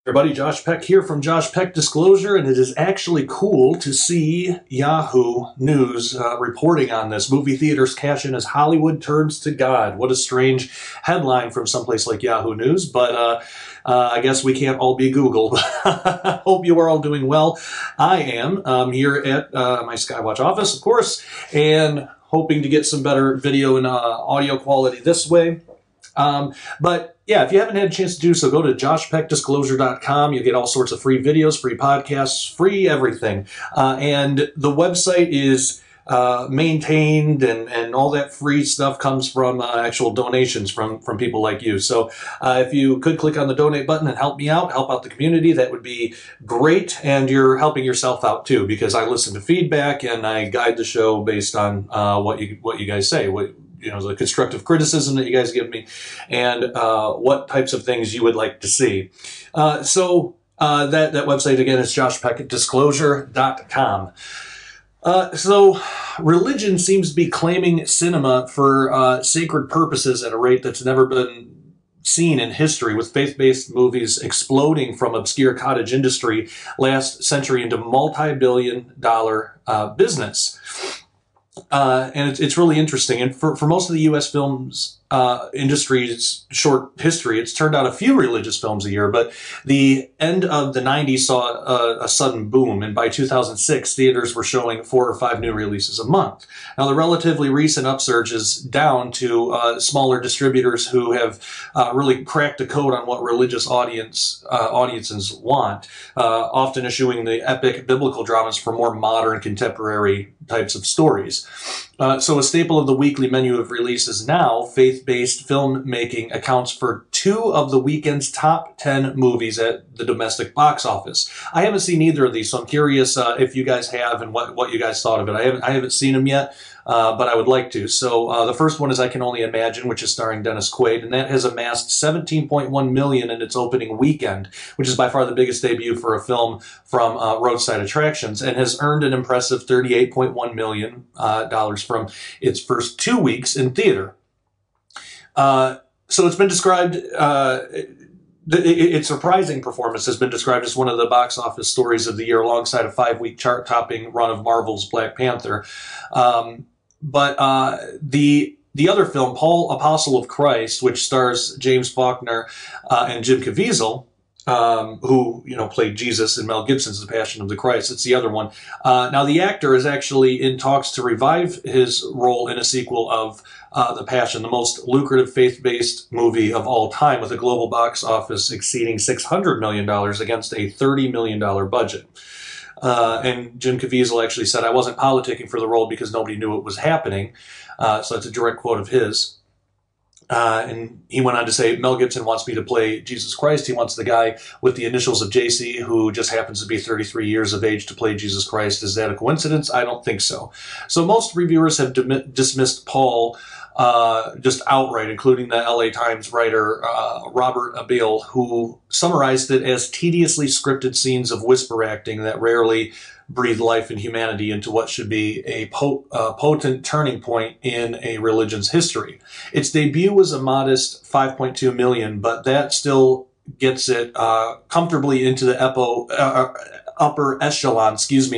Everybody, Josh Peck here from Josh Peck Disclosure, and it is actually cool to see Yahoo News reporting on this. Movie theaters cash in as Hollywood turns to God. What a strange headline from someplace like Yahoo News, but I guess we can't all be Google. Hope you are all doing well. I am here at my Skywatch office, of course, and hoping to get some better video and audio quality this way. But yeah, if you haven't had a chance to do so, go to joshpeckdisclosure.com. You'll get all sorts of free videos, free podcasts, free everything. And the website is maintained, and all that free stuff comes from actual donations from people like you. So if you could click on the donate button and help me out, help out the community, that would be great. And you're helping yourself out too, because I listen to feedback and I guide the show based on what you guys say. The constructive criticism that you guys give me, and what types of things you would like to see. So that website, again, is joshpeckdisclosure.com. So religion seems to be claiming cinema for sacred purposes at a rate that's never been seen in history, with faith-based movies exploding from obscure cottage industry last century into multi-billion-dollar business. And it's really interesting. And for most of the U.S. films industry's short history, it's turned out a few religious films a year, but the end of the 90s saw a sudden boom. And by 2006, theaters were showing 4 or 5 new releases a month. Now, the relatively recent upsurge is down to smaller distributors who have really cracked the code on what religious audiences want, often eschewing the epic biblical dramas for more modern, contemporary types of stories. So a staple of the weekly menu of releases now, faith-based filmmaking accounts for 2 of the weekend's top 10 movies at the domestic box office. I haven't seen either of these, so I'm curious if you guys have and what you guys thought of it. I haven't seen them yet, but I would like to. So the first one is I Can Only Imagine, which is starring Dennis Quaid, and that has amassed $17.1 million in its opening weekend, which is by far the biggest debut for a film from Roadside Attractions, and has earned an impressive $38.1 million from its first 2 weeks in theater. So it's been described, its surprising performance has been described as one of the box office stories of the year, alongside a 5-week chart-topping run of Marvel's Black Panther. But the other film, Paul, Apostle of Christ, which stars James Faulkner and Jim Caviezel, who played Jesus in Mel Gibson's The Passion of the Christ. It's the other one. Now, the actor is actually in talks to revive his role in a sequel of The Passion, the most lucrative faith-based movie of all time, with a global box office exceeding $600 million against a $30 million budget. And Jim Caviezel actually said, "I wasn't politicking for the role because nobody knew it was happening." So that's a direct quote of his. And he went on to say, "Mel Gibson wants me to play Jesus Christ. He wants the guy with the initials of JC, who just happens to be 33 years of age, to play Jesus Christ. Is that a coincidence? I don't think so." So most reviewers have dismissed Paul just outright, including the LA Times writer Robert Abel, who summarized it as tediously scripted scenes of whisper acting that rarely breathe life and humanity into what should be a potent turning point in a religion's history. Its debut was a modest $5.2 million, but that still gets it comfortably into the upper echelon,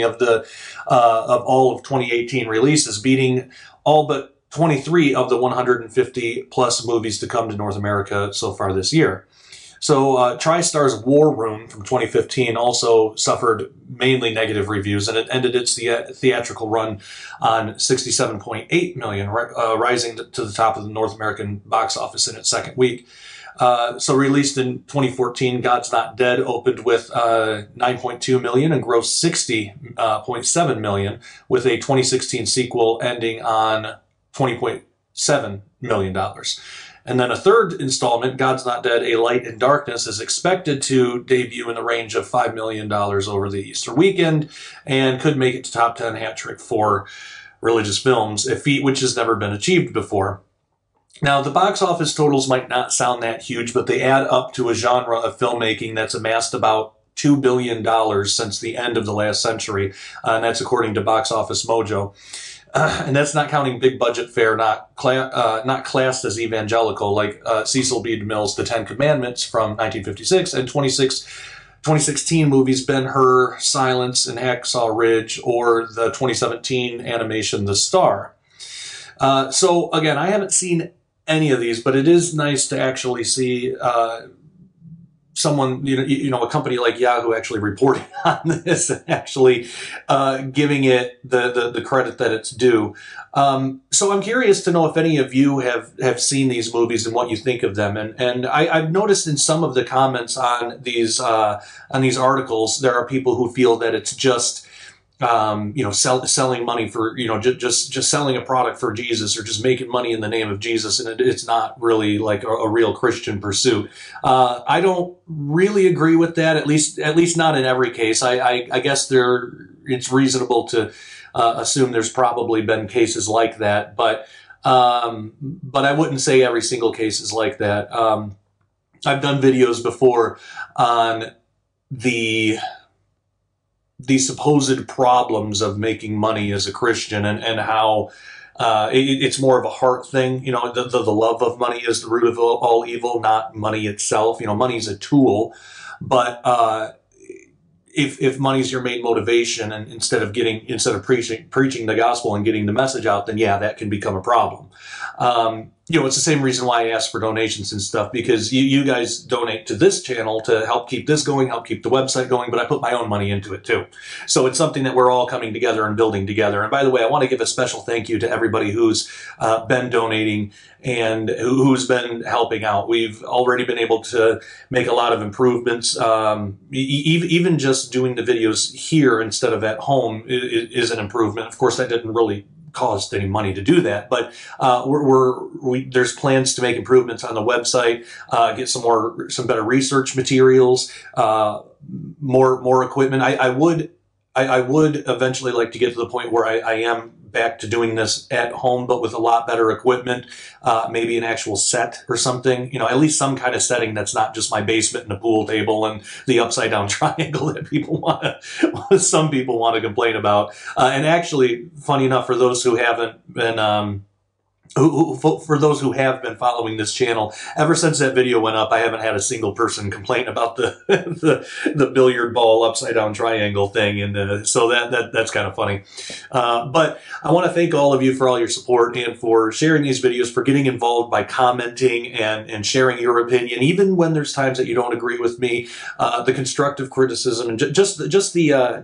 of all of 2018 releases, beating all but 23 of the 150 plus movies to come to North America so far this year. So TriStar's War Room from 2015 also suffered mainly negative reviews, and it ended its theatrical run on $67.8 million, rising to the top of the North American box office in its second week. So released in 2014, God's Not Dead opened with $9.2 million and grossed $60.7 million, with a 2016 sequel ending on $20.7 million. And then a third installment, God's Not Dead, A Light in Darkness, is expected to debut in the range of $5 million over the Easter weekend, and could make it to top 10 hat trick for religious films, a feat which has never been achieved before. Now, the box office totals might not sound that huge, but they add up to a genre of filmmaking that's amassed about $2 billion since the end of the last century, and that's according to Box Office Mojo. And that's not counting big budget fare, not classed as evangelical, like Cecil B. DeMille's The Ten Commandments from 1956 and 26 2016 movies Ben-Hur, Silence, and Hacksaw Ridge, or the 2017 animation The Star. So again, I haven't seen any of these, but it is nice to actually see someone, a company like Yahoo actually reporting on this and actually giving it the credit that it's due. So I'm curious to know if any of you have seen these movies and what you think of them. And I've noticed in some of the comments on these articles, there are people who feel that it's just selling money for, just selling a product for Jesus, or just making money in the name of Jesus. And it's not really like a real Christian pursuit. I don't really agree with that, at least not in every case. I guess it's reasonable to assume there's probably been cases like that, but I wouldn't say every single case is like that. I've done videos before on the supposed problems of making money as a Christian, and how it's more of a heart thing. The love of money is the root of all evil, not money itself. Money's a tool, but if money's your main motivation, and instead of preaching the gospel and getting the message out, then yeah, that can become a problem. It's the same reason why I ask for donations and stuff, because you guys donate to this channel to help keep this going, help keep the website going, but I put my own money into it too. So it's something that we're all coming together and building together. And by the way, I want to give a special thank you to everybody who's been donating and who's been helping out. We've already been able to make a lot of improvements. Even just doing the videos here instead of at home is an improvement. Of course, that didn't really cost any money to do that, but there's plans to make improvements on the website, get some better research materials, more equipment. I would eventually like to get to the point where I am back to doing this at home, but with a lot better equipment, maybe an actual set or something, at least some kind of setting that's not just my basement and a pool table and the upside down triangle that some people want to complain about. And actually, funny enough, for those who haven't been, for those who have been following this channel, ever since that video went up, I haven't had a single person complain about the billiard ball upside down triangle thing, and so that's kind of funny. But I want to thank all of you for all your support and for sharing these videos, for getting involved by commenting and sharing your opinion, even when there's times that you don't agree with me. The constructive criticism and just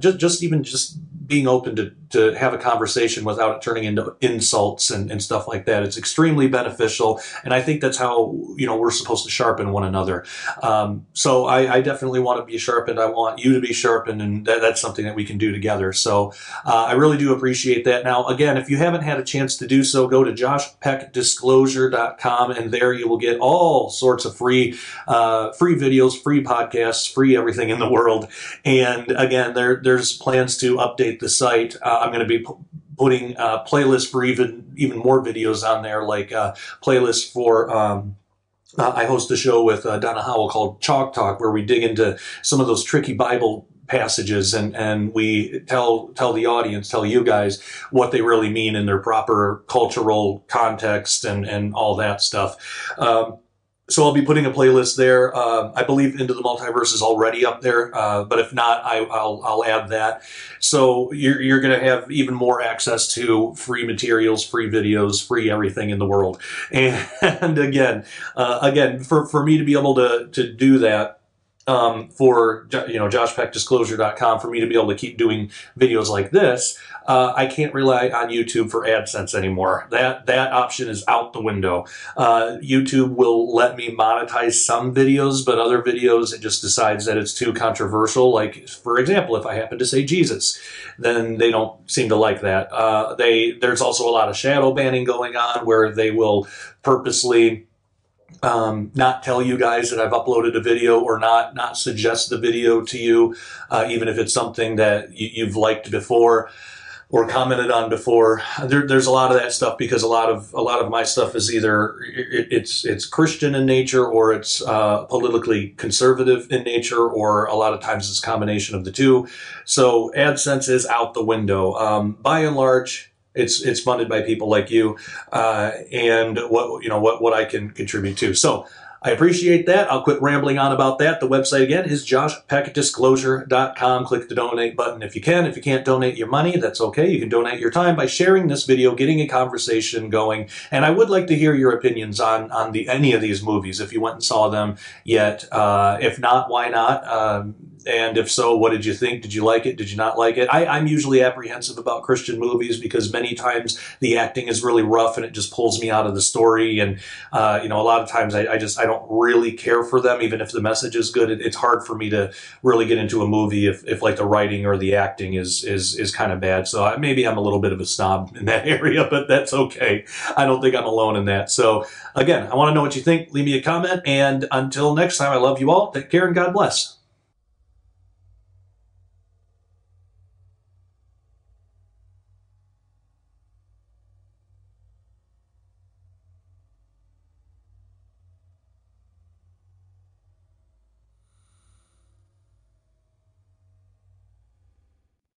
being open to have a conversation without it turning into insults and stuff like that. It's extremely beneficial, and I think that's how we're supposed to sharpen one another. So I definitely want to be sharpened. I want you to be sharpened, and that's something that we can do together. So I really do appreciate that. Now, again, if you haven't had a chance to do so, go to joshpeckdisclosure.com, and there you will get all sorts of free videos, free podcasts, free everything in the world. And again, there's plans to update the site. I'm going to be putting playlists for even more videos on there, like playlists for I host a show with Donna Howell called Chalk Talk, where we dig into some of those tricky Bible passages and we tell the audience, tell you guys what they really mean in their proper cultural context and all that stuff. So I'll be putting a playlist there. I believe Into the Multiverse is already up there, but if not, I'll add that. So you're going to have even more access to free materials, free videos, free everything in the world. And again, for me to be able to do that, for joshpeckdisclosure.com, for me to be able to keep doing videos like this, I can't rely on YouTube for AdSense anymore. That option is out the window. YouTube will let me monetize some videos, but other videos it just decides that it's too controversial. Like, for example, if I happen to say Jesus, then they don't seem to like that. There's also a lot of shadow banning going on, where they will purposely not tell you guys that I've uploaded a video, or not suggest the video to you, even if it's something that you've liked before or commented on before. There's a lot of that stuff, because a lot of my stuff is either it's Christian in nature, or it's politically conservative in nature, or a lot of times it's a combination of the two. So AdSense is out the window. By and large, it's funded by people like you, and what I can contribute to. So I appreciate that. I'll quit rambling on about that. The website again is joshpackettdisclosure.com. Click the donate button if you can. If you can't donate your money, that's okay. You can donate your time by sharing this video, getting a conversation going. And I would like to hear your opinions on any of these movies if you went and saw them yet. If not, why not? And if so, what did you think? Did you like it? Did you not like it? I'm usually apprehensive about Christian movies because many times the acting is really rough and it just pulls me out of the story. And, a lot of times I don't really care for them, even if the message is good. It's hard for me to really get into a movie if like the writing or the acting is kind of bad. So maybe I'm a little bit of a snob in that area, but that's okay. I don't think I'm alone in that. So again, I want to know what you think. Leave me a comment. And until next time, I love you all. Take care and God bless.